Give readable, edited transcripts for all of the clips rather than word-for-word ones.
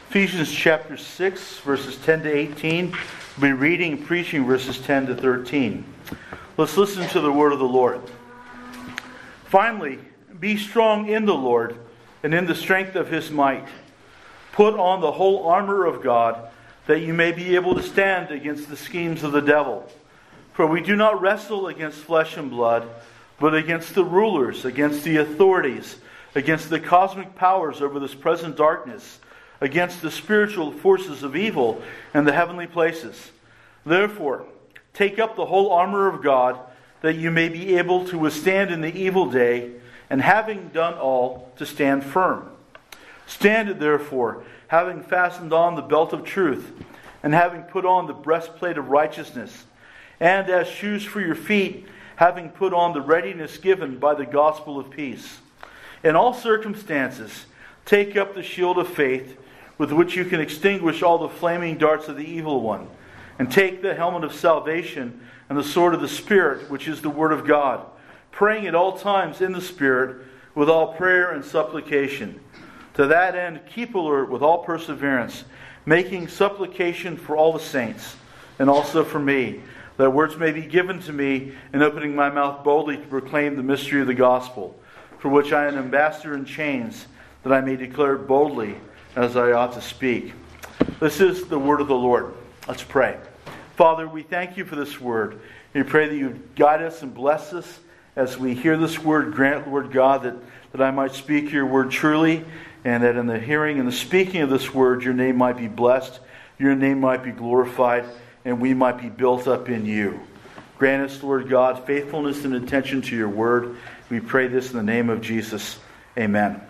Ephesians chapter 6, verses 10 to 18. We'll be reading and preaching verses 10 to 13. Let's listen to the word of the Lord. Finally, be strong in the Lord and in the strength of His might. Put on the whole armor of God, that you may be able to stand against the schemes of the devil. For we do not wrestle against flesh and blood, but against the rulers, against the authorities, against the cosmic powers over this present darkness, against the spiritual forces of evil in the heavenly places. Therefore, take up the whole armor of God, that you may be able to withstand in the evil day, and having done all, to stand firm. Stand therefore, having fastened on the belt of truth, and having put on the breastplate of righteousness, and as shoes for your feet, having put on the readiness given by the gospel of peace. In all circumstances, take up the shield of faith, with which you can extinguish all the flaming darts of the evil one, and take the helmet of salvation and the sword of the Spirit, which is the Word of God, praying at all times in the Spirit, with all prayer and supplication. To that end, keep alert with all perseverance, making supplication for all the saints, and also for me, that words may be given to me in opening my mouth boldly to proclaim the mystery of the gospel, for which I am an ambassador in chains, that I may declare it boldly as I ought to speak. This is the word of the Lord. Let's pray. Father, we thank you for this word. We pray that you guide us and bless us as we hear this word. Grant, Lord God, that I might speak your word truly, and that in the hearing and the speaking of this word, your name might be blessed, your name might be glorified, and we might be built up in you. Grant us, Lord God, faithfulness and attention to your word. We pray this in the name of Jesus. Amen.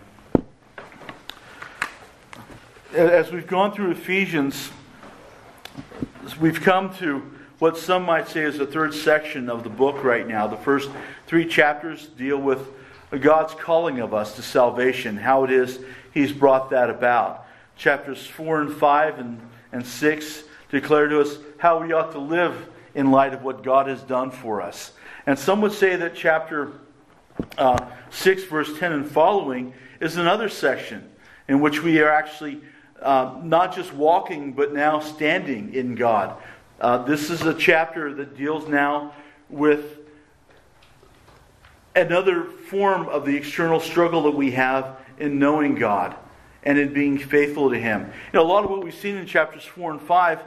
As we've gone through Ephesians, we've come to what some might say is the third section of the book right now. The first 3 chapters deal with God's calling of us to salvation, how it is He's brought that about. Chapters 4 and 5 and 6 declare to us how we ought to live in light of what God has done for us. And some would say that chapter 6, verse 10 and following is another section in which we are actually not just walking, but now standing in God. This is a chapter that deals now with another form of the external struggle that we have in knowing God and in being faithful to Him. A lot of what we've seen in chapters 4 and 5,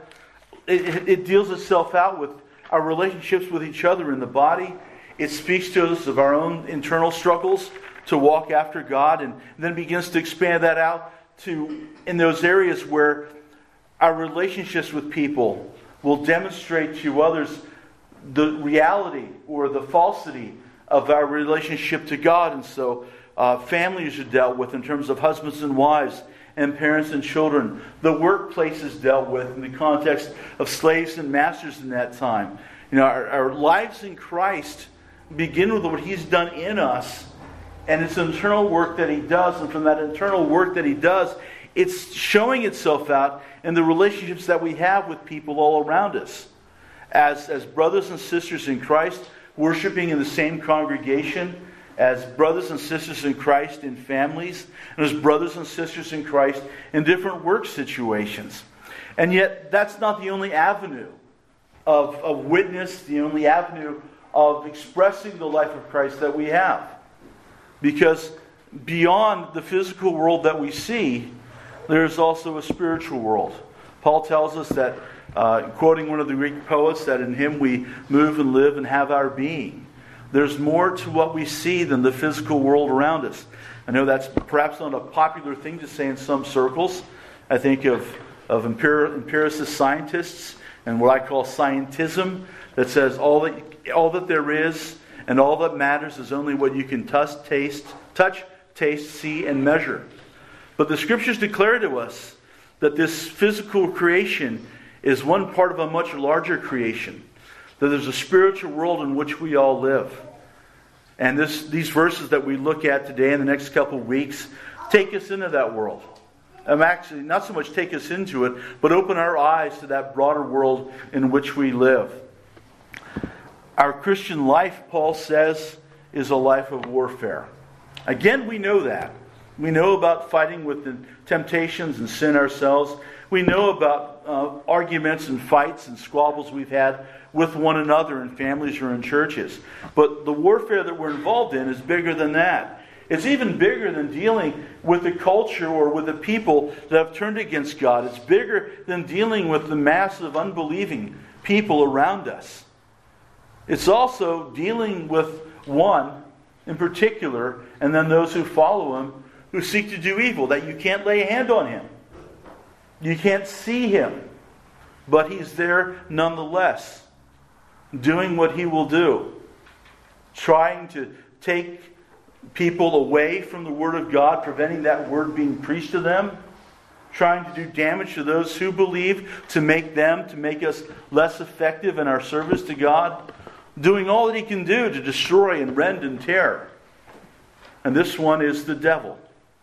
it deals itself out with our relationships with each other in the body. It speaks to us of our own internal struggles to walk after God, and then begins to expand that out to in those areas where our relationships with people will demonstrate to others the reality or the falsity of our relationship to God. And so families are dealt with in terms of husbands and wives and parents and children. The workplace is dealt with in the context of slaves and masters in that time. Our lives in Christ begin with what He's done in us, and it's internal work that He does. And from that internal work that He does, it's showing itself out in the relationships that we have with people all around us. As brothers and sisters in Christ, worshiping in the same congregation, as brothers and sisters in Christ in families, and as brothers and sisters in Christ in different work situations. And yet, that's not the only avenue of witness, the only avenue of expressing the life of Christ that we have. Because beyond the physical world that we see, there's also a spiritual world. Paul tells us that, quoting one of the Greek poets, that in Him we move and live and have our being. There's more to what we see than the physical world around us. I know that's perhaps not a popular thing to say in some circles. I think of empiricist scientists and what I call scientism, that says all that there is and all that matters is only what you can touch, taste, see, and measure. But the Scriptures declare to us that this physical creation is one part of a much larger creation. That there's a spiritual world in which we all live. And these verses that we look at today in the next couple of weeks take us into that world. Actually, not so much take us into it, but open our eyes to that broader world in which we live. Our Christian life, Paul says, is a life of warfare. Again, we know that. We know about fighting with the temptations and sin ourselves. We know about arguments and fights and squabbles we've had with one another in families or in churches. But the warfare that we're involved in is bigger than that. It's even bigger than dealing with the culture or with the people that have turned against God. It's bigger than dealing with the mass of unbelieving people around us. It's also dealing with one in particular, and then those who follow him, who seek to do evil, that you can't lay a hand on him. You can't see him, but he's there nonetheless, doing what he will do, trying to take people away from the Word of God, preventing that Word being preached to them, trying to do damage to those who believe, to make us less effective in our service to God, doing all that he can do to destroy and rend and tear. And this one is the devil.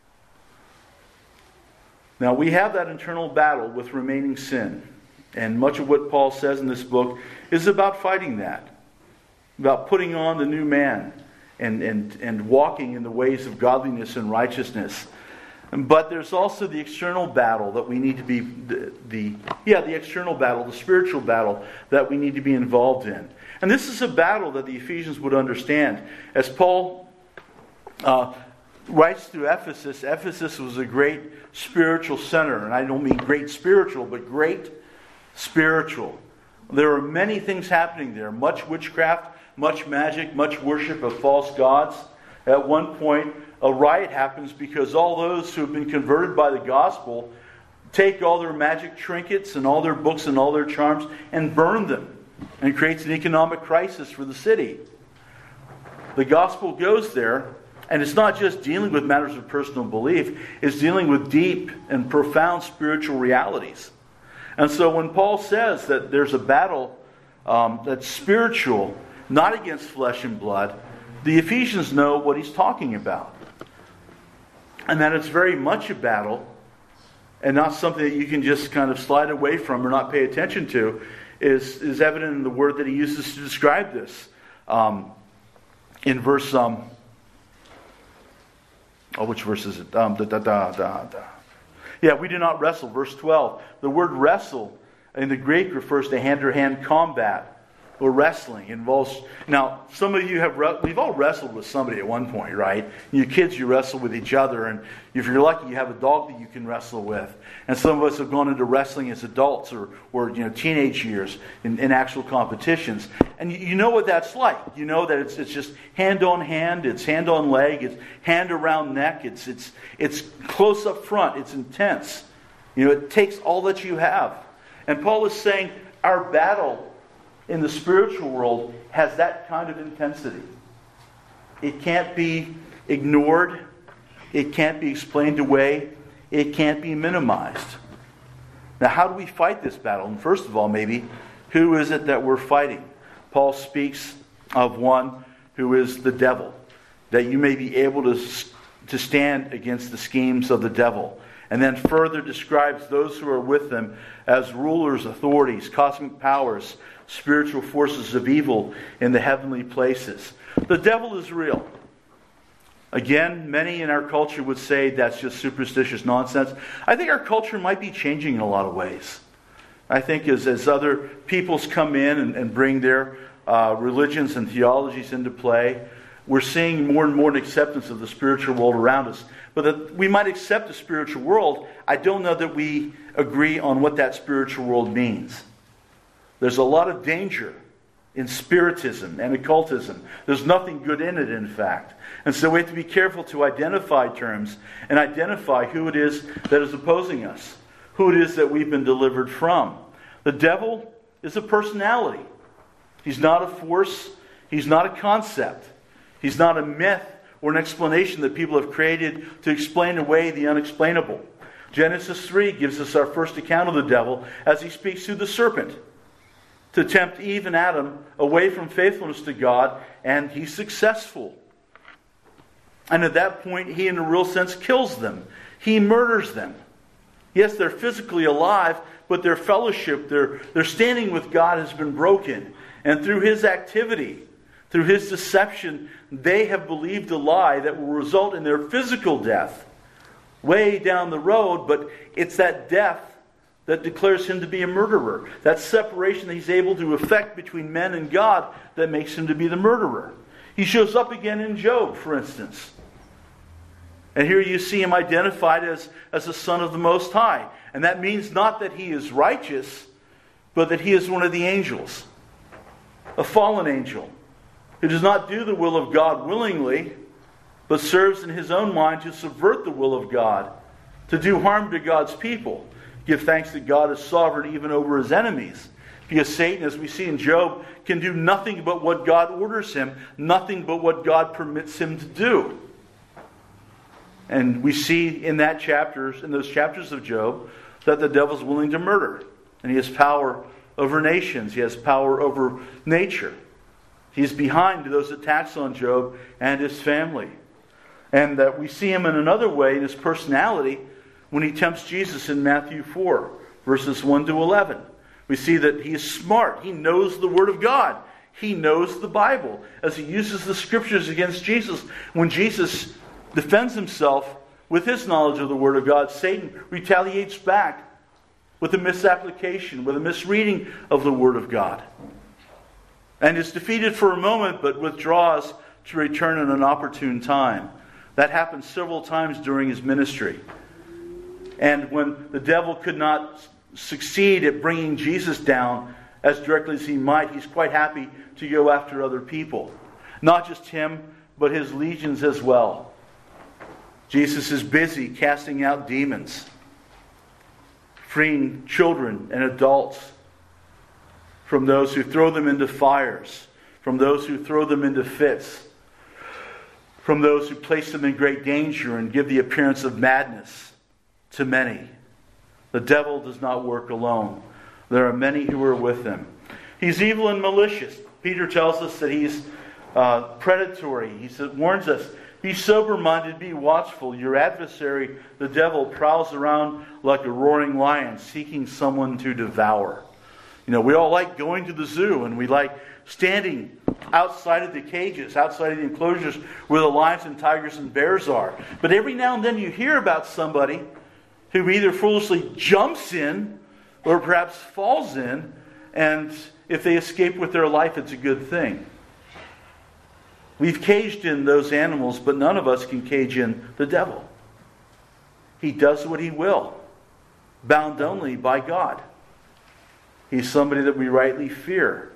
Now, we have that internal battle with remaining sin. And much of what Paul says in this book is about fighting that. About putting on the new man and walking in the ways of godliness and righteousness. But there's also the external battle that we need to be, the external battle, the spiritual battle that we need to be involved in. And this is a battle that the Ephesians would understand. As Paul writes to Ephesus, Ephesus was a great spiritual center. And I don't mean great spiritual, but great spiritual. There are many things happening there. Much witchcraft, much magic, much worship of false gods. At one point, a riot happens because all those who have been converted by the gospel take all their magic trinkets and all their books and all their charms and burn them. And creates an economic crisis for the city. The gospel goes there, and it's not just dealing with matters of personal belief, it's dealing with deep and profound spiritual realities. And so when Paul says that there's a battle that's spiritual, not against flesh and blood, the Ephesians know what he's talking about. And that it's very much a battle, and not something that you can just kind of slide away from or not pay attention to, is evident in the word that he uses to describe this. In verse... which verse is it? Yeah, we do not wrestle. Verse 12. The word wrestle in the Greek refers to hand-to-hand combat. Or wrestling involves... Now, some of you we've all wrestled with somebody at one point, right? You kids, you wrestle with each other, and if you're lucky, you have a dog that you can wrestle with. And some of us have gone into wrestling as adults or teenage years in actual competitions. And you know what that's like. You know that it's just hand on hand, it's hand on leg, it's hand around neck, it's close up front, it's intense. It takes all that you have. And Paul is saying our battle in the spiritual world has that kind of intensity. It can't be ignored. It can't be explained away. It can't be minimized. Now, how do we fight this battle? And first of all, maybe, who is it that we're fighting? Paul speaks of one who is the devil, that you may be able to stand against the schemes of the devil. And then further describes those who are with them as rulers, authorities, cosmic powers, spiritual forces of evil in the heavenly places. The devil is real. Again, many in our culture would say that's just superstitious nonsense. I think our culture might be changing in a lot of ways. I think as other peoples come in and bring their religions and theologies into play, we're seeing more and more an acceptance of the spiritual world around us. But that we might accept the spiritual world, I don't know that we agree on what that spiritual world means. There's a lot of danger in spiritism and occultism. There's nothing good in it, in fact. And so we have to be careful to identify terms and identify who it is that is opposing us, who it is that we've been delivered from. The devil is a personality. He's not a force. He's not a concept. He's not a myth or an explanation that people have created to explain away the unexplainable. Genesis 3 gives us our first account of the devil as he speaks through the serpent to tempt Eve and Adam away from faithfulness to God, and he's successful. And at that point, he in a real sense kills them. He murders them. Yes, they're physically alive, but their fellowship, their standing with God has been broken. And through his activity, through his deception, they have believed a lie that will result in their physical death. way down the road, but it's that death that declares him to be a murderer. That separation that he's able to effect between men and God that makes him to be the murderer. He shows up again in Job, for instance. And here you see him identified as a son of the Most High. And that means not that he is righteous, but that he is one of the angels. A fallen angel who does not do the will of God willingly, but serves in his own mind to subvert the will of God, to do harm to God's people. Give thanks that God is sovereign even over his enemies. Because Satan, as we see in Job, can do nothing but what God orders him, nothing but what God permits him to do. And we see in those chapters of Job, that the devil's willing to murder. And he has power over nations. He has power over nature. He's behind those attacks on Job and his family. And that we see him in another way in his personality when he tempts Jesus in Matthew 4, verses 1 to 11. We see that he is smart. He knows the Word of God. He knows the Bible. As he uses the Scriptures against Jesus, when Jesus defends himself with his knowledge of the Word of God, Satan retaliates back with a misapplication, with a misreading of the Word of God. And is defeated for a moment, but withdraws to return in an opportune time. That happened several times during his ministry. And when the devil could not succeed at bringing Jesus down as directly as he might, he's quite happy to go after other people. Not just him, but his legions as well. Jesus is busy casting out demons, freeing children and adults from those who throw them into fires, from those who throw them into fits, from those who place them in great danger and give the appearance of madness to many. The devil does not work alone. There are many who are with him. He's evil and malicious. Peter tells us that he's predatory. He warns us, be sober-minded, be watchful. Your adversary, the devil, prowls around like a roaring lion, seeking someone to devour. You know, we all like going to the zoo, and we like standing outside of the cages, outside of the enclosures where the lions and tigers and bears are. But every now and then you hear about somebody who either foolishly jumps in or perhaps falls in, and if they escape with their life, it's a good thing. We've caged in those animals, but none of us can cage in the devil. He does what he will, bound only by God. He's somebody that we rightly fear.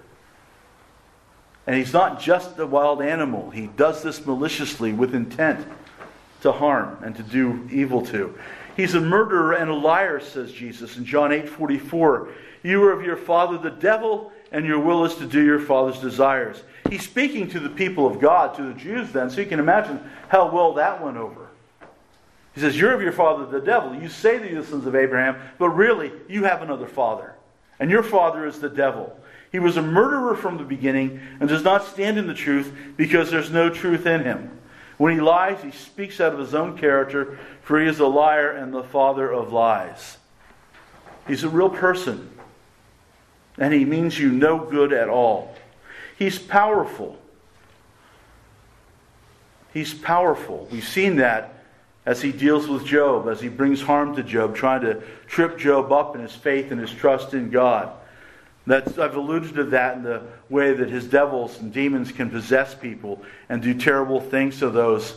And he's not just a wild animal. He does this maliciously with intent to harm and to do evil to. He's a murderer and a liar, says Jesus in John 8:44. You are of your father the devil, and your will is to do your father's desires. He's speaking to the people of God, to the Jews then, so you can imagine how well that went over. He says, you're of your father the devil. You say that you're the sons of Abraham, but really you have another father. And your father is the devil. He was a murderer from the beginning and does not stand in the truth because there's no truth in him. When he lies, he speaks out of his own character, for he is a liar and the father of lies. He's a real person, and he means you no good at all. He's powerful. He's powerful. We've seen that as he deals with Job, as he brings harm to Job, trying to trip Job up in his faith and his trust in God. I've alluded to that in the way that his devils and demons can possess people and do terrible things to those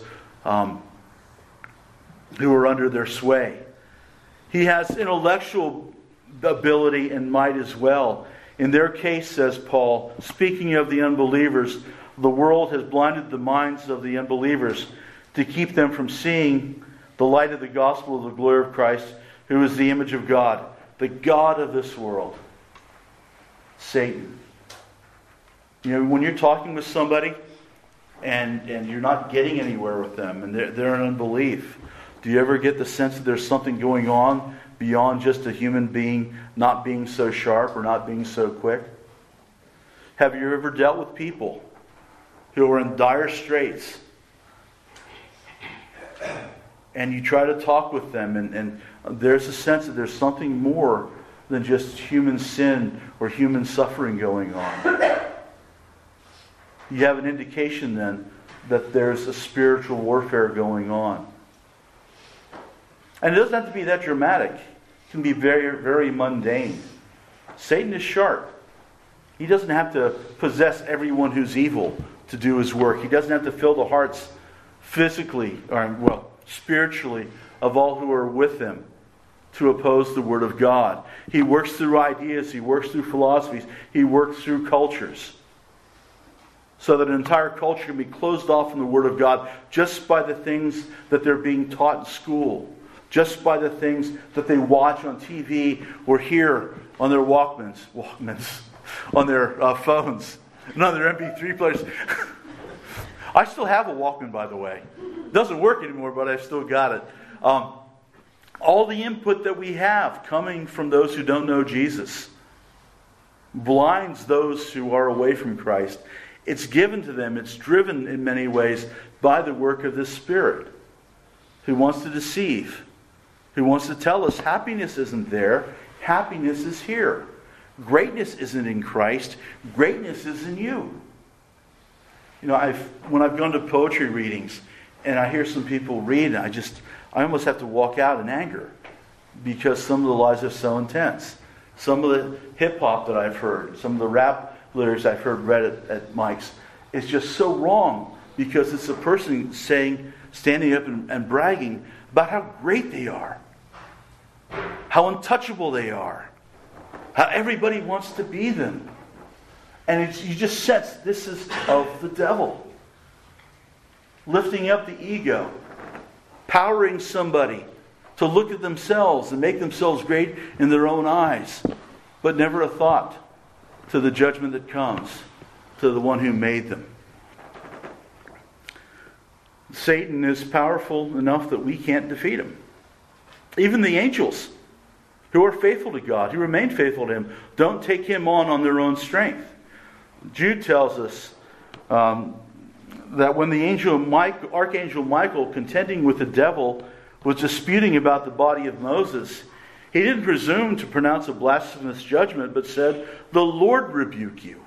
who are under their sway. He has intellectual ability and might as well. In their case, says Paul, speaking of the unbelievers, the world has blinded the minds of the unbelievers to keep them from seeing the light of the gospel of the glory of Christ, who is the image of God, the God of this world. Satan. You know, when you're talking with somebody and you're not getting anywhere with them and they're in unbelief, do you ever get the sense that there's something going on beyond just a human being not being so sharp or not being so quick? Have you ever dealt with people who are in dire straits and you try to talk with them and there's a sense that there's something more than just human sin or human suffering going on? You have an indication then that there's a spiritual warfare going on. And it doesn't have to be that dramatic. It can be very, very mundane. Satan is sharp. He doesn't have to possess everyone who's evil to do his work. He doesn't have to fill the hearts physically, or spiritually, of all who are with him to oppose the Word of God. He works through ideas. He works through philosophies. He works through cultures. So that an entire culture can be closed off from the Word of God just by the things that they're being taught in school. Just by the things that they watch on TV or hear on their Walkmans, on their phones, and on their MP3 players. I still have a Walkman, by the way. It doesn't work anymore, but I've still got it. All the input that we have coming from those who don't know Jesus blinds those who are away from Christ. It's given to them. It's driven in many ways by the work of this Spirit who wants to deceive, who wants to tell us happiness isn't there, happiness is here. Greatness isn't in Christ, greatness is in you. You know, when I've gone to poetry readings and I hear some people read, I almost have to walk out in anger because some of the lies are so intense. Some of the hip-hop that I've heard, some of the rap lyrics I've heard read at Mike's, it's just so wrong because it's a person standing up and bragging about how great they are, how untouchable they are, how everybody wants to be them. And you just sense this is of the devil. Lifting up the ego, powering somebody to look at themselves and make themselves great in their own eyes, but never a thought to the judgment that comes to the one who made them. Satan is powerful enough that we can't defeat him. Even the angels who are faithful to God, who remain faithful to him, don't take him on their own strength. Jude tells us that when the Archangel Michael, contending with the devil, was disputing about the body of Moses, he didn't presume to pronounce a blasphemous judgment, but said, "The Lord rebuke you."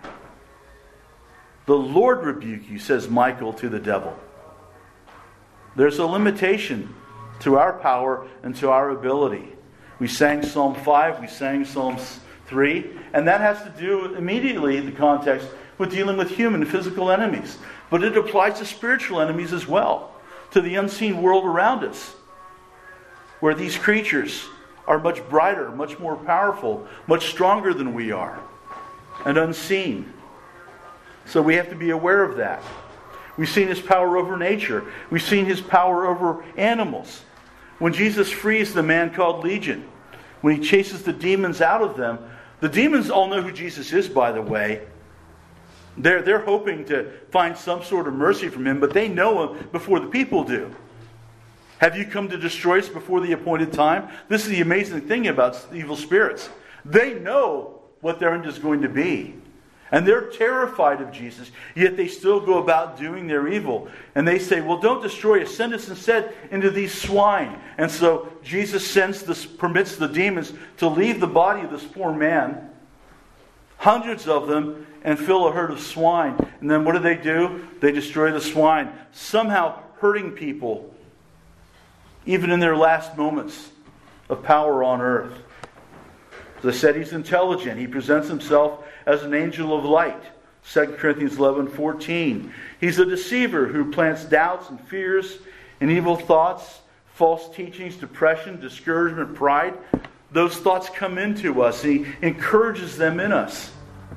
"The Lord rebuke you," says Michael to the devil. There's a limitation to our power and to our ability. We sang Psalm 5, we sang Psalm 3, and that has to do immediately, the context, with dealing with human physical enemies. But it applies to spiritual enemies as well, to the unseen world around us, where these creatures are much brighter, much more powerful, much stronger than we are, and unseen. So we have to be aware of that. We've seen his power over nature. We've seen his power over animals. When Jesus frees the man called Legion, when he chases the demons out of them, the demons all know who Jesus is, by the way. They're hoping to find some sort of mercy from him, but they know him before the people do. Have you come to destroy us before the appointed time? This is the amazing thing about evil spirits. They know what their end is going to be. And they're terrified of Jesus, yet they still go about doing their evil. And they say, well, don't destroy us. Send us instead into these swine. And so Jesus permits the demons to leave the body of this poor man, hundreds of them, and fill a herd of swine. And then what do? They destroy the swine, somehow hurting people, even in their last moments of power on earth. As I said, he's intelligent. He presents himself as an angel of light. 2 Corinthians 11:14. He's a deceiver who plants doubts and fears and evil thoughts, false teachings, depression, discouragement, pride. Those thoughts come into us. He encourages them in us.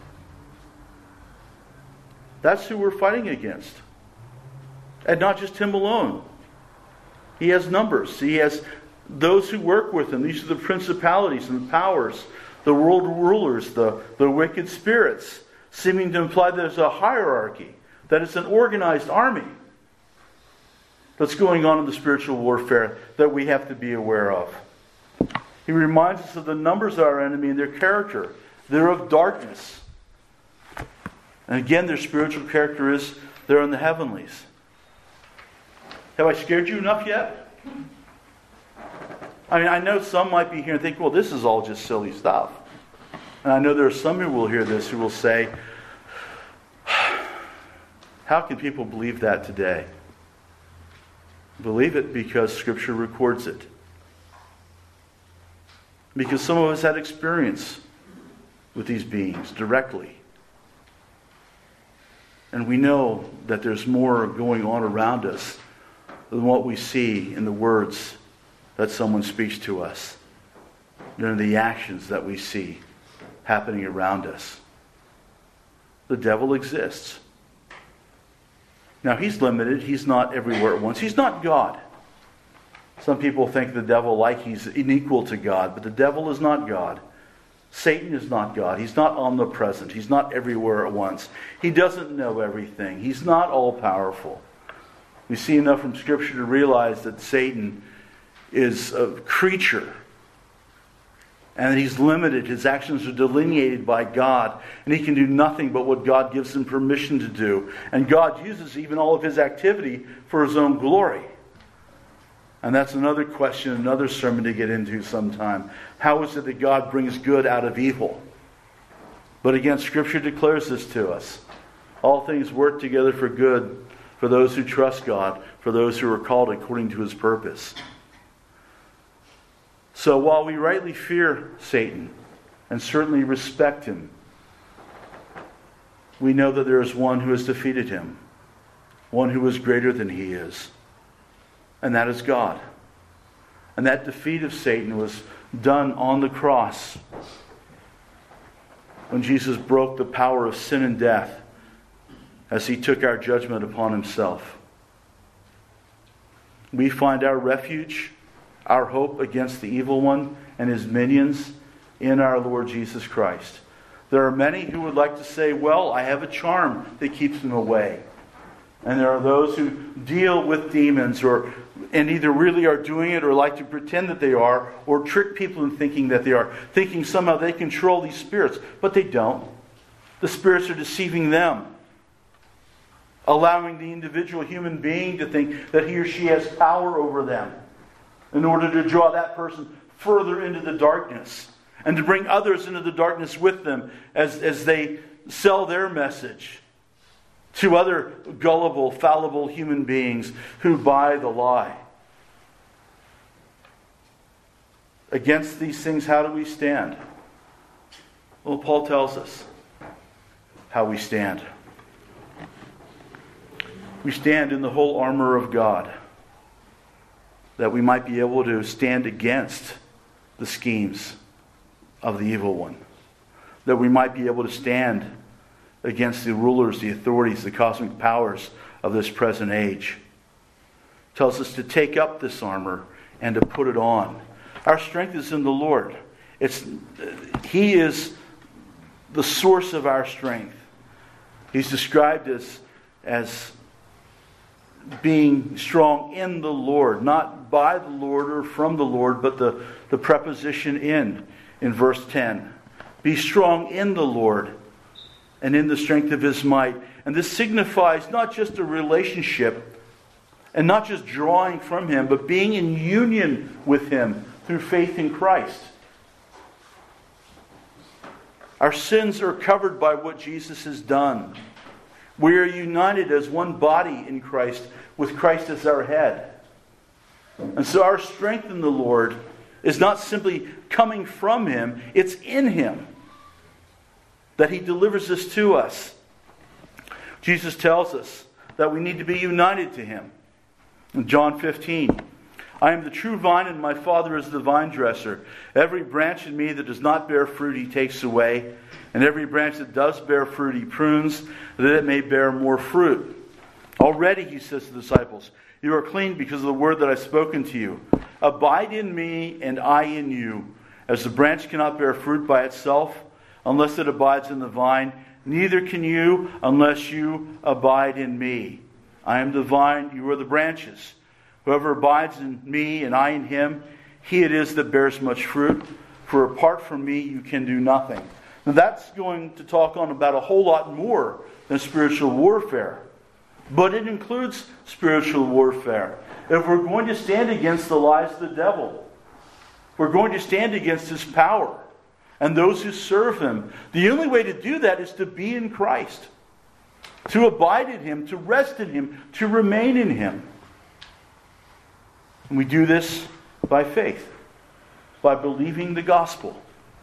That's who we're fighting against. And not just him alone. He has numbers. He has those who work with him. These are the principalities and the powers, the world rulers, the wicked spirits, seeming to imply there's a hierarchy, that it's an organized army that's going on in the spiritual warfare that we have to be aware of. He reminds us of the numbers of our enemy and their character. They're of darkness. And again, their spiritual character is they're in the heavenlies. Have I scared you enough yet? I mean, I know some might be here and think, well, this is all just silly stuff. And I know there are some who will hear this who will say, how can people believe that today? Believe it because Scripture records it. Because some of us had experience with these beings directly. And we know that there's more going on around us than what we see in the words that someone speaks to us, than the actions that we see happening around us. The devil exists. Now, he's limited. He's not everywhere at once. He's not God. Some people think the devil like he's unequal to God, but the devil is not God. Satan is not God. He's not omnipresent. He's not everywhere at once. He doesn't know everything. He's not all-powerful. We see enough from Scripture to realize that Satan is a creature and that he's limited. His actions are delineated by God, and he can do nothing but what God gives him permission to do. And God uses even all of his activity for his own glory. And that's another question, another sermon to get into sometime. How is it that God brings good out of evil? But again, Scripture declares this to us. All things work together for good for those who trust God, for those who are called according to his purpose. So while we rightly fear Satan and certainly respect him, we know that there is one who has defeated him, one who is greater than he is. And that is God. And that defeat of Satan was done on the cross when Jesus broke the power of sin and death as he took our judgment upon himself. We find our refuge, our hope against the evil one and his minions in our Lord Jesus Christ. There are many who would like to say, well, I have a charm that keeps them away. And there are those who deal with demons and either really are doing it or like to pretend that they are, or trick people in thinking that they are, thinking somehow they control these spirits. But they don't. The spirits are deceiving them, allowing the individual human being to think that he or she has power over them in order to draw that person further into the darkness and to bring others into the darkness with them as they sell their message to other gullible, fallible human beings who buy the lie. Against these things, how do we stand? Well, Paul tells us how we stand. We stand in the whole armor of God, that we might be able to stand against the schemes of the evil one, that we might be able to stand against the rulers, the authorities, the cosmic powers of this present age. It tells us to take up this armor and to put it on. Our strength is in the Lord. He is the source of our strength. He's described as being strong in the Lord, not by the Lord or from the Lord, but the preposition in verse 10. Be strong in the Lord and in the strength of his might. And this signifies not just a relationship and not just drawing from him, but being in union with him through faith in Christ. Our sins are covered by what Jesus has done. We are united as one body in Christ, with Christ as our head. And so our strength in the Lord is not simply coming from him, it's in him that he delivers this to us. Jesus tells us that we need to be united to him. In John 15, I am the true vine and my Father is the vine dresser. Every branch in me that does not bear fruit he takes away, and every branch that does bear fruit he prunes, that it may bear more fruit. Already, he says to the disciples, you are clean because of the word that I have spoken to you. Abide in me and I in you. As the branch cannot bear fruit by itself unless it abides in the vine, neither can you unless you abide in me. I am the vine, you are the branches. Whoever abides in me and I in him, he it is that bears much fruit. For apart from me you can do nothing. Now that's going to talk on about a whole lot more than spiritual warfare. But it includes spiritual warfare. If we're going to stand against the lies of the devil, we're going to stand against his power and those who serve him, the only way to do that is to be in Christ, to abide in him, to rest in him, to remain in him. And we do this by faith. by believing the gospel.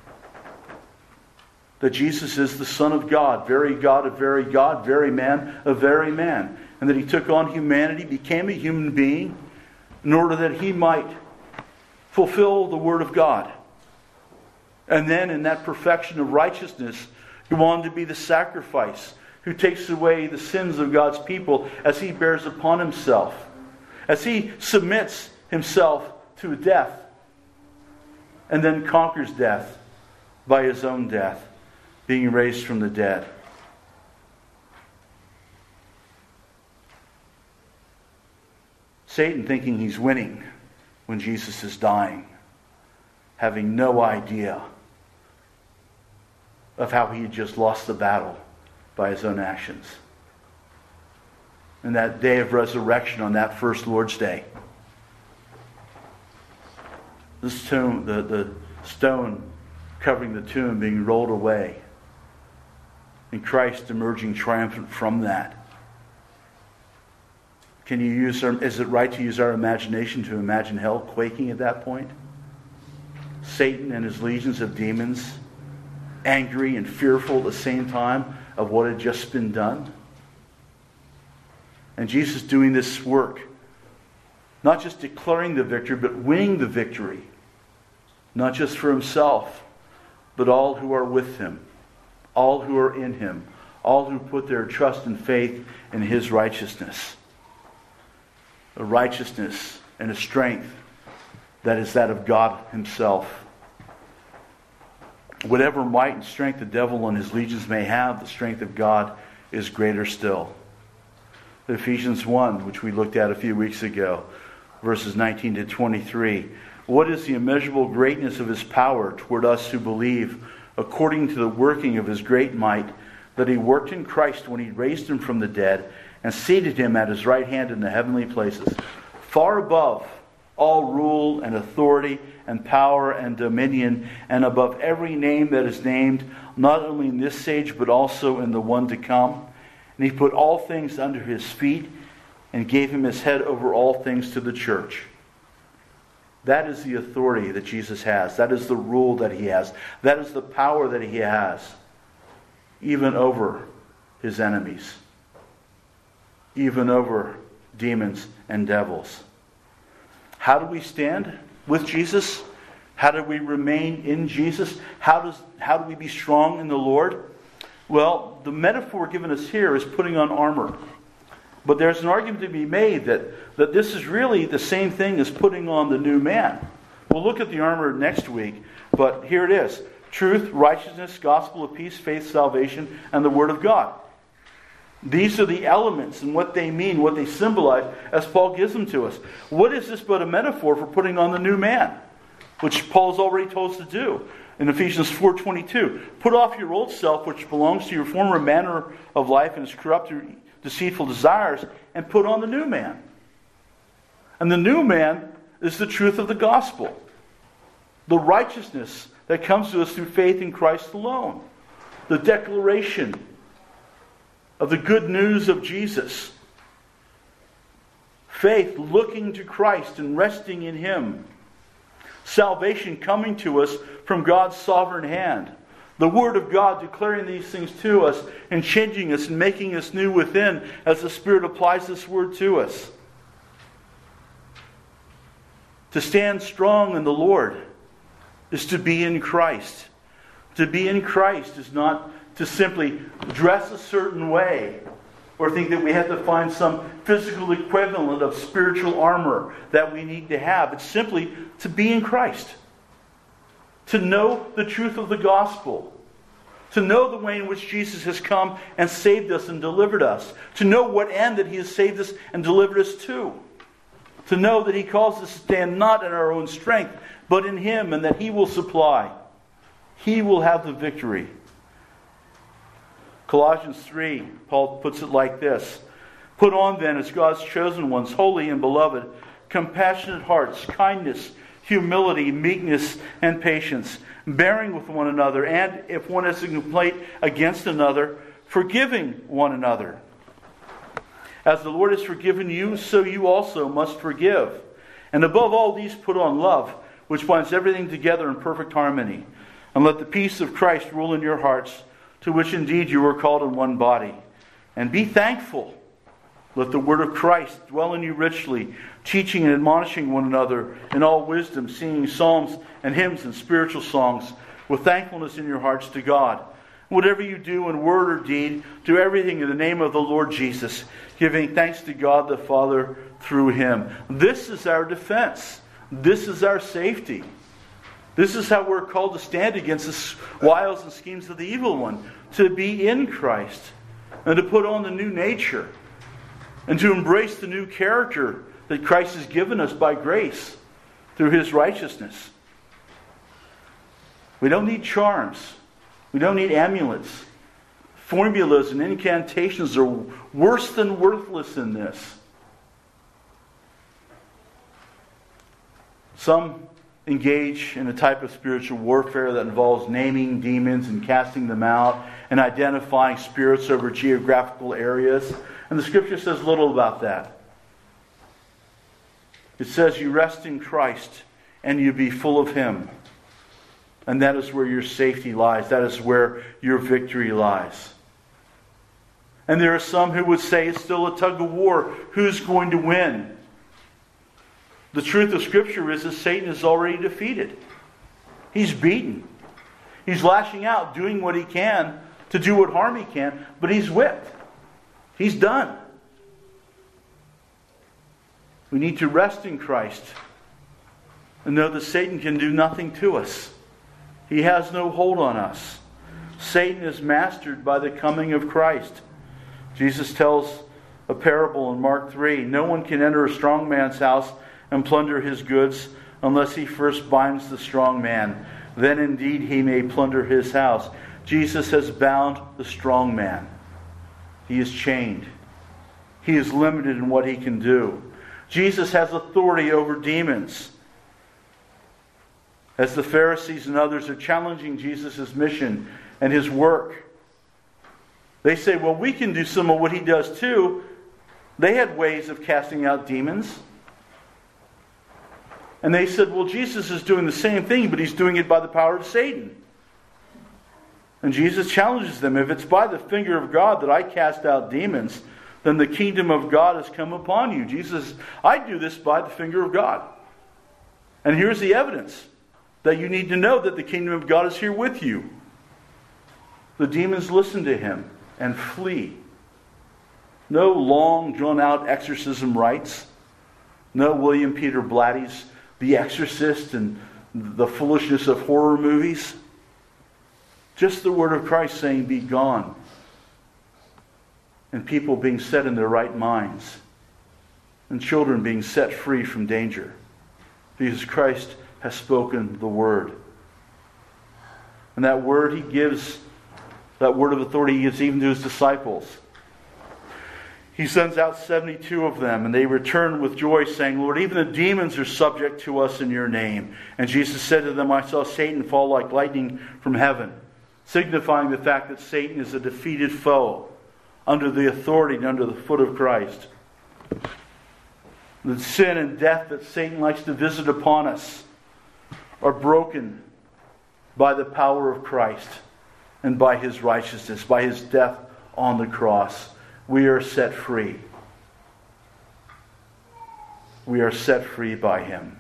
That Jesus is the Son of God of very God, very man of very man. And that He took on humanity, became a human being, in order that He might fulfill the Word of God. And then in that perfection of righteousness, go on to be the sacrifice who takes away the sins of God's people as He bears upon Himself. As He submits Himself to death and then conquers death by His own death, being raised from the dead. Satan thinking he's winning when Jesus is dying, having no idea of how he had just lost the battle by his own actions. And that day of resurrection on that first Lord's Day, this tomb, the stone covering the tomb being rolled away, and Christ emerging triumphant from that. Is it right to use our imagination to imagine hell quaking at that point? Satan and his legions of demons, angry and fearful at the same time of what had just been done? And Jesus doing this work, not just declaring the victory, but winning the victory. Not just for Himself, but all who are with Him, all who are in Him, all who put their trust and faith in His righteousness. A righteousness and a strength that is that of God Himself. Whatever might and strength the devil and his legions may have, the strength of God is greater still. Ephesians 1, which we looked at a few weeks ago, verses 19 to 23. What is the immeasurable greatness of His power toward us who believe, according to the working of His great might, that He worked in Christ when He raised Him from the dead and seated Him at His right hand in the heavenly places, far above all rule and authority and power and dominion, and above every name that is named, not only in this age but also in the one to come. And He put all things under His feet and gave Him His head over all things to the church. That is the authority that Jesus has. That is the rule that He has. That is the power that He has, even over His enemies, even over demons and devils. How do we stand with Jesus? How do we remain in Jesus? How do we be strong in the Lord? Well, the metaphor given us here is putting on armor. But there's an argument to be made that this is really the same thing as putting on the new man. We'll look at the armor next week, but here it is. Truth, righteousness, gospel of peace, faith, salvation, and the Word of God. These are the elements and what they mean, what they symbolize, as Paul gives them to us. What is this but a metaphor for putting on the new man, which Paul has already told us to do in Ephesians 4:22. Put off your old self, which belongs to your former manner of life and is corrupt through deceitful desires, and put on the new man. And the new man is the truth of the gospel, the righteousness that comes to us through faith in Christ alone, the declaration of the good news of Jesus. Faith looking to Christ and resting in Him. Salvation coming to us from God's sovereign hand. The Word of God declaring these things to us and changing us and making us new within as the Spirit applies this Word to us. To stand strong in the Lord is to be in Christ. To be in Christ is not to simply dress a certain way or think that we have to find some physical equivalent of spiritual armor that we need to have. It's simply to be in Christ. To know the truth of the gospel. To know the way in which Jesus has come and saved us and delivered us. To know what end that He has saved us and delivered us to. To know that He calls us to stand not in our own strength, but in Him, and that He will supply. He will have the victory. Colossians 3, Paul puts it like this. Put on then as God's chosen ones, holy and beloved, compassionate hearts, kindness, humility, meekness, and patience, bearing with one another, and if one has a complaint against another, forgiving one another. As the Lord has forgiven you, so you also must forgive. And above all these put on love, which binds everything together in perfect harmony. And let the peace of Christ rule in your hearts, to which indeed you were called in one body. And be thankful. Let the word of Christ dwell in you richly, teaching and admonishing one another in all wisdom, singing psalms and hymns and spiritual songs, with thankfulness in your hearts to God. Whatever you do in word or deed, do everything in the name of the Lord Jesus, giving thanks to God the Father through Him. This is our defense. This is our safety. This is how we're called to stand against the wiles and schemes of the evil one. To be in Christ and to put on the new nature and to embrace the new character that Christ has given us by grace through His righteousness. We don't need charms. We don't need amulets. Formulas and incantations are worse than worthless in this. Some engage in a type of spiritual warfare that involves naming demons and casting them out and identifying spirits over geographical areas. And the Scripture says little about that. It says you rest in Christ and you be full of Him. And that is where your safety lies. That is where your victory lies. And there are some who would say it's still a tug of war. Who's going to win? The truth of Scripture is that Satan is already defeated. He's beaten. He's lashing out, doing what he can to do what harm he can, but he's whipped. He's done. We need to rest in Christ and know that Satan can do nothing to us. He has no hold on us. Satan is mastered by the coming of Christ. Jesus tells a parable in Mark 3. No one can enter a strong man's house and plunder his goods unless he first binds the strong man. Then indeed he may plunder his house. Jesus has bound the strong man. He is chained. He is limited in what he can do. Jesus has authority over demons. As the Pharisees and others are challenging Jesus' mission and His work, they say, well, we can do some of what He does too. They had ways of casting out demons. And they said, well, Jesus is doing the same thing, but He's doing it by the power of Satan. And Jesus challenges them, if it's by the finger of God that I cast out demons, then the kingdom of God has come upon you. Jesus, I do this by the finger of God. And here's the evidence that you need to know that the kingdom of God is here with you. The demons listen to Him and flee. No long, drawn-out exorcism rites. No William Peter Blatty's The Exorcist and the foolishness of horror movies. Just the word of Christ saying, be gone. And people being set in their right minds. And children being set free from danger. Because Christ has spoken the word. And that word He gives, that word of authority He gives even to His disciples. He sends out 72 of them, and they return with joy, saying, Lord, even the demons are subject to us in your name. And Jesus said to them, I saw Satan fall like lightning from heaven, signifying the fact that Satan is a defeated foe under the authority and under the foot of Christ. The sin and death that Satan likes to visit upon us are broken by the power of Christ and by His righteousness, by His death on the cross. We are set free. We are set free by Him.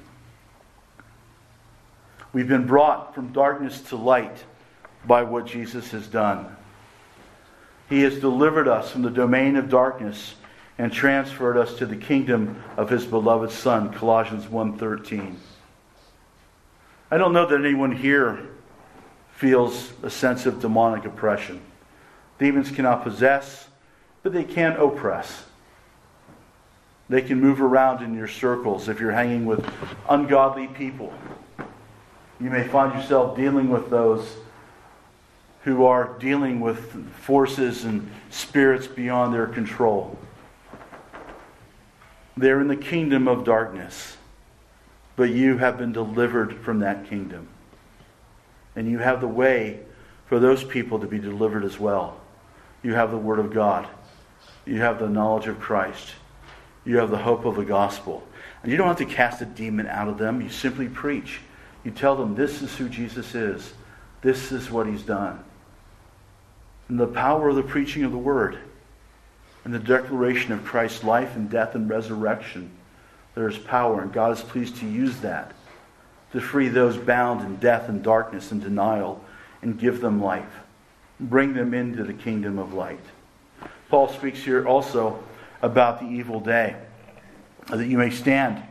We've been brought from darkness to light by what Jesus has done. He has delivered us from the domain of darkness and transferred us to the kingdom of His beloved Son, Colossians 1:13. I don't know that anyone here feels a sense of demonic oppression. Demons cannot possess, but they can oppress. They can move around in your circles if you're hanging with ungodly people. You may find yourself dealing with those who are dealing with forces and spirits beyond their control. They're in the kingdom of darkness, but you have been delivered from that kingdom. And you have the way for those people to be delivered as well. You have the Word of God. You have the knowledge of Christ. You have the hope of the gospel. And you don't have to cast a demon out of them. You simply preach. You tell them this is who Jesus is. This is what He's done. And the power of the preaching of the Word and the declaration of Christ's life and death and resurrection, there is power, and God is pleased to use that to free those bound in death and darkness and denial and give them life. Bring them into the kingdom of light. Paul speaks here also about the evil day, that you may stand,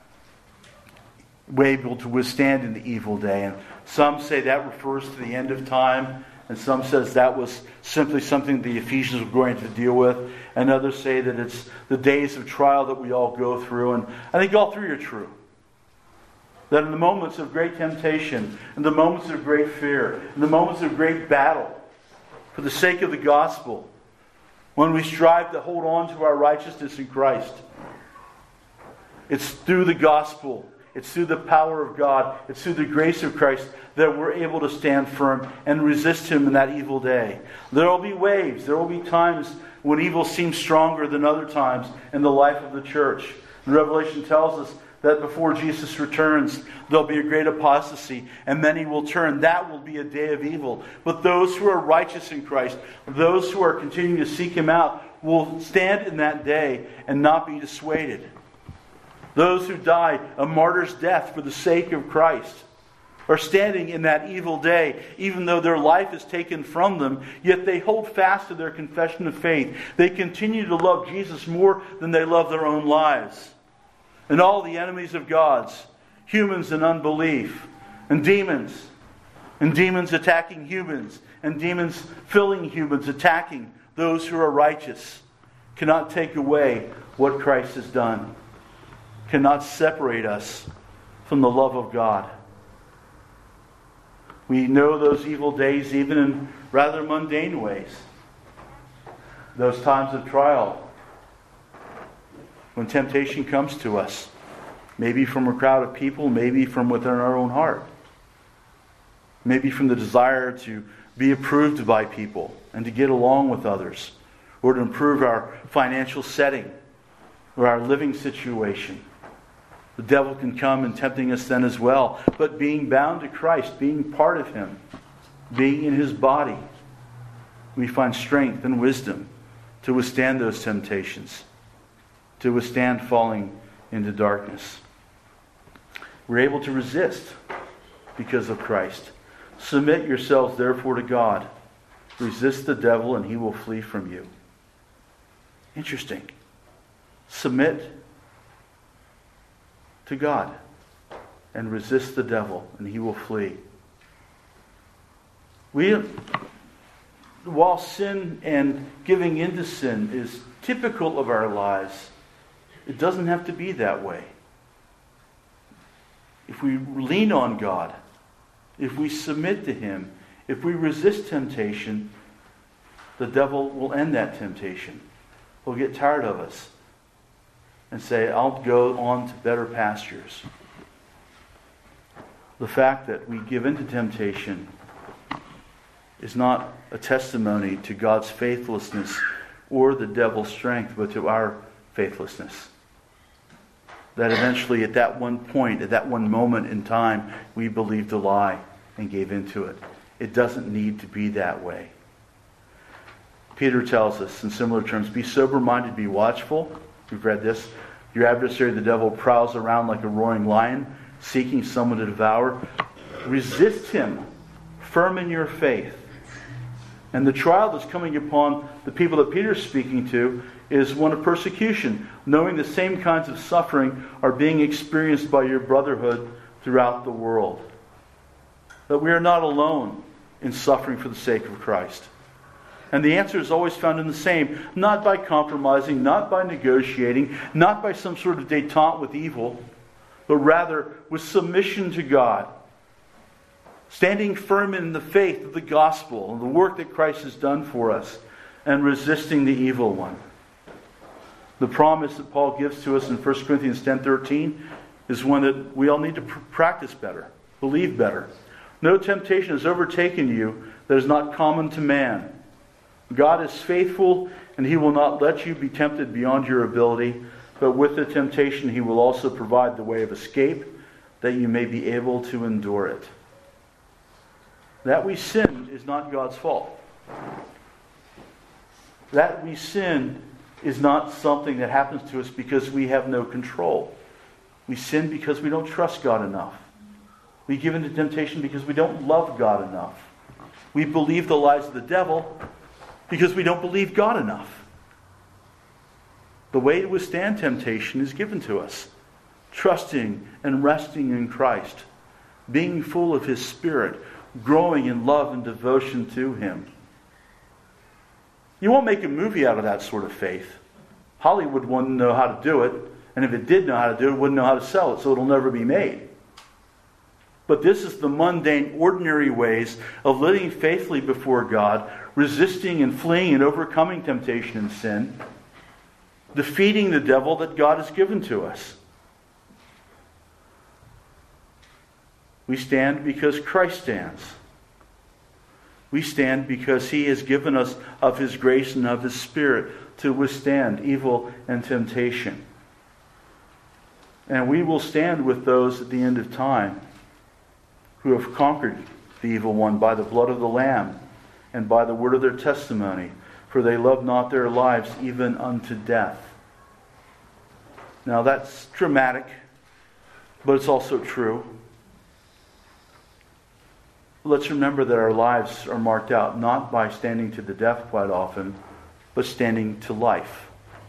able to withstand in the evil day. And some say that refers to the end of time, and some says that was simply something the Ephesians were going to deal with, and others say that it's the days of trial that we all go through. And I think all three are true. That in the moments of great temptation, in the moments of great fear, in the moments of great battle, for the sake of the gospel, when we strive to hold on to our righteousness in Christ, it's through the gospel, it's through the power of God, it's through the grace of Christ that we're able to stand firm and resist Him in that evil day. There will be waves, there will be times when evil seems stronger than other times in the life of the church. And Revelation tells us that before Jesus returns, there'll be a great apostasy, and many will turn. That will be a day of evil. But those who are righteous in Christ, those who are continuing to seek Him out, will stand in that day and not be dissuaded. Those who die a martyr's death for the sake of Christ are standing in that evil day, even though their life is taken from them, yet they hold fast to their confession of faith. They continue to love Jesus more than they love their own lives. And all the enemies of God's, humans and unbelief, and demons attacking humans, and demons filling humans, attacking those who are righteous, cannot take away what Christ has done, cannot separate us from the love of God. We know those evil days even in rather mundane ways. Those times of trial, when temptation comes to us, maybe from a crowd of people, maybe from within our own heart, maybe from the desire to be approved by people and to get along with others, or to improve our financial setting or our living situation. The devil can come and tempting us then as well. But being bound to Christ, being part of Him, being in His body, we find strength and wisdom to withstand those temptations, to withstand falling into darkness. We're able to resist because of Christ. Submit yourselves therefore to God. Resist the devil and he will flee from you. Interesting. Submit to God and resist the devil and he will flee. While sin and giving into sin is typical of our lives, it doesn't have to be that way. If we lean on God, if we submit to Him, if we resist temptation, the devil will end that temptation. He'll get tired of us and say, I'll go on to better pastures. The fact that we give into temptation is not a testimony to God's faithlessness or the devil's strength, but to our faithlessness. That eventually at that one point, at that one moment in time, we believed a lie and gave into it. It doesn't need to be that way. Peter tells us in similar terms, be sober-minded, be watchful. We've read this. Your adversary, the devil, prowls around like a roaring lion, seeking someone to devour. Resist him, firm in your faith. And the trial that's coming upon the people that Peter's speaking to is one of persecution, knowing the same kinds of suffering are being experienced by your brotherhood throughout the world. That we are not alone in suffering for the sake of Christ. And the answer is always found in the same, not by compromising, not by negotiating, not by some sort of détente with evil, but rather with submission to God. Standing firm in the faith of the gospel and the work that Christ has done for us, and resisting the evil one. The promise that Paul gives to us in 1 Corinthians 10:13 is one that we all need to practice better, believe better. No temptation has overtaken you that is not common to man. God is faithful, and He will not let you be tempted beyond your ability, but with the temptation He will also provide the way of escape, that you may be able to endure it. That we sin is not God's fault. That we sin is not something that happens to us because we have no control. We sin because we don't trust God enough. We give into temptation because we don't love God enough. We believe the lies of the devil because we don't believe God enough. The way to withstand temptation is given to us. Trusting and resting in Christ. Being full of His Spirit. Growing in love and devotion to Him. You won't make a movie out of that sort of faith. Hollywood wouldn't know how to do it. And if it did know how to do it, it wouldn't know how to sell it. So it'll never be made. But this is the mundane, ordinary ways of living faithfully before God, resisting and fleeing and overcoming temptation and sin, defeating the devil that God has given to us. We stand because Christ stands. We stand because He has given us of His grace and of His Spirit to withstand evil and temptation. And we will stand with those at the end of time who have conquered the evil one by the blood of the Lamb and by the word of their testimony, for they love not their lives even unto death. Now that's dramatic, but it's also true. Let's remember that our lives are marked out not by standing to the death quite often, but standing to life.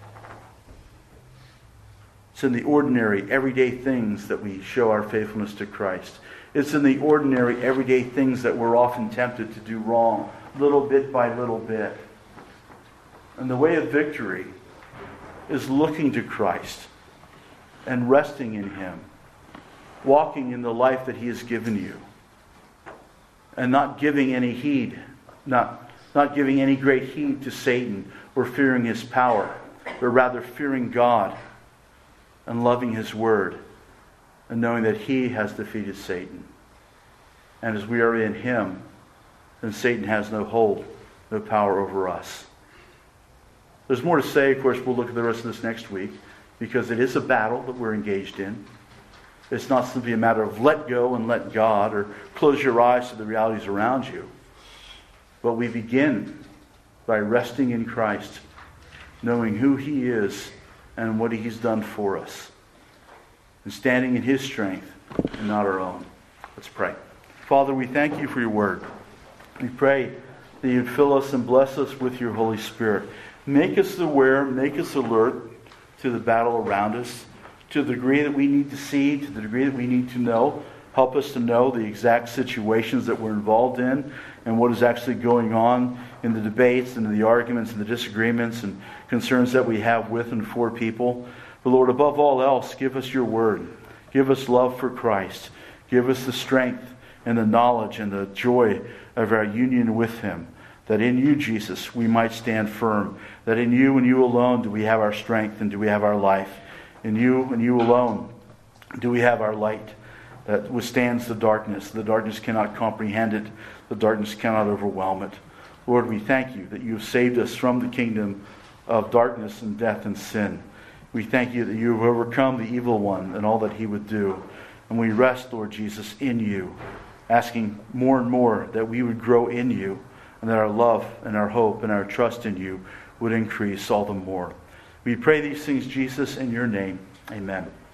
It's in the ordinary, everyday things that we show our faithfulness to Christ. It's in the ordinary, everyday things that we're often tempted to do wrong, little bit by little bit. And the way of victory is looking to Christ and resting in Him, walking in the life that He has given you, and not giving any heed, not giving any great heed to Satan or fearing his power, but rather fearing God and loving His Word and knowing that He has defeated Satan. And as we are in Him, then Satan has no hold, no power over us. There's more to say. Of course, we'll look at the rest of this next week, because it is a battle that we're engaged in. It's not simply a matter of let go and let God, or close your eyes to the realities around you. But we begin by resting in Christ, knowing who He is and what He's done for us, and standing in His strength and not our own. Let's pray. Father, we thank You for Your Word. We pray that You'd fill us and bless us with Your Holy Spirit. Make us aware, make us alert to the battle around us, to the degree that we need to see, to the degree that we need to know. Help us to know the exact situations that we're involved in and what is actually going on in the debates and the arguments and the disagreements and concerns that we have with and for people. But Lord, above all else, give us Your Word. Give us love for Christ. Give us the strength and the knowledge and the joy of our union with Him, that in You, Jesus, we might stand firm, that in You and You alone do we have our strength and do we have our life. In You and You alone do we have our light that withstands the darkness. The darkness cannot comprehend it. The darkness cannot overwhelm it. Lord, we thank You that You have saved us from the kingdom of darkness and death and sin. We thank You that You have overcome the evil one and all that he would do. And we rest, Lord Jesus, in You, asking more and more that we would grow in You, and that our love and our hope and our trust in You would increase all the more. We pray these things, Jesus, in Your name. Amen.